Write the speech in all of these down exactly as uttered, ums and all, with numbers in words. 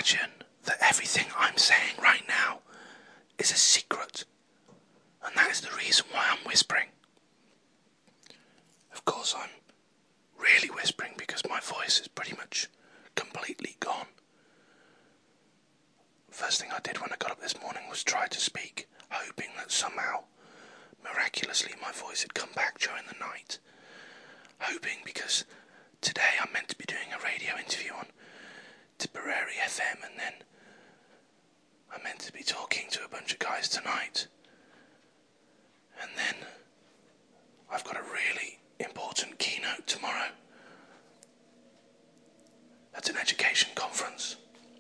imagine that everything I'm saying right now is a secret, and that is the reason why I'm whispering. Of course, I'm really whispering because my voice is pretty much completely gone. First thing I did when I got up this morning was try to speak, hoping that somehow, miraculously, my voice had come back during the night. Hoping because today I'm meant to be doing a radio interview on Tipperary F M, and then I'm meant to be talking to a bunch of guys tonight. And then I've got a really important keynote tomorrow at an education conference.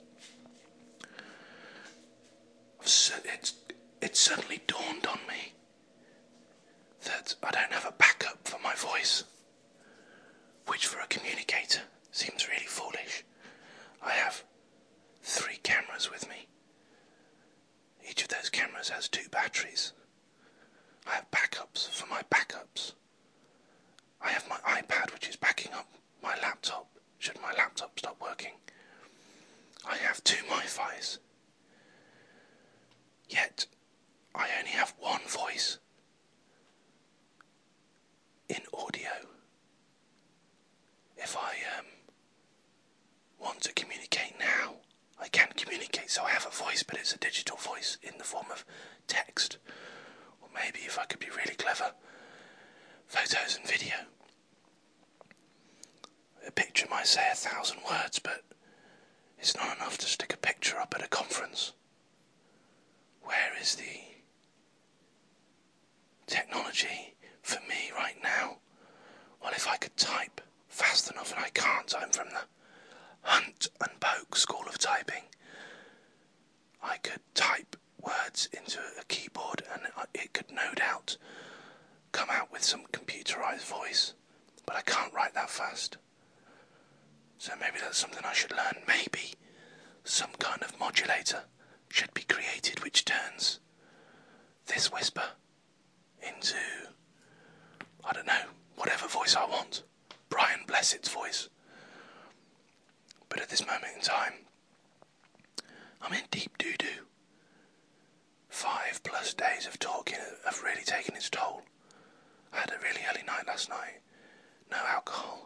It's, it suddenly dawned on me that I don't have a backup for my voice, which for a communicator seems really foolish. I have three cameras with me. Each of those cameras has two batteries. I have backups for my backups. I have my iPad, which is backing up my laptop, should my laptop stop working. I have two Wi-Fis. Yet, I only have one voice in audio. If I um, want to communicate now, I can communicate, so I have a voice, but it's a digital voice in the form of text. Or maybe, if I could be really clever, photos and video. A picture might say a thousand words, but it's not enough to stick a picture up at a conference. Where is the technology for me right now? Well, if I could type fast enough, and I can't, I'm from the Hunt and Poke School of Typing. I could type words into a keyboard and it could no doubt come out with some computerized voice, but I can't write that fast. So maybe that's something I should learn. Maybe some kind of modulator should be created which turns this whisper into, I don't know, whatever voice I want. Brian Blessed's voice. But at this moment in time, I'm in deep doo-doo. Five plus days of talking have really taken its toll. I had a really early night last night. No alcohol.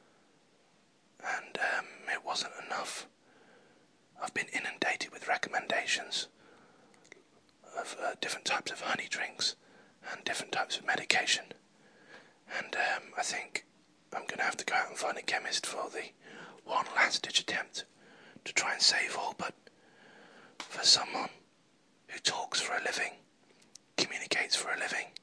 And um, it wasn't enough. I've been inundated with recommendations of uh, different types of honey drinks and different types of medication. And um, I think I'm going to have to go out and find a chemist for the one last ditch attempt to try and save all, but for someone who talks for a living, communicates for a living,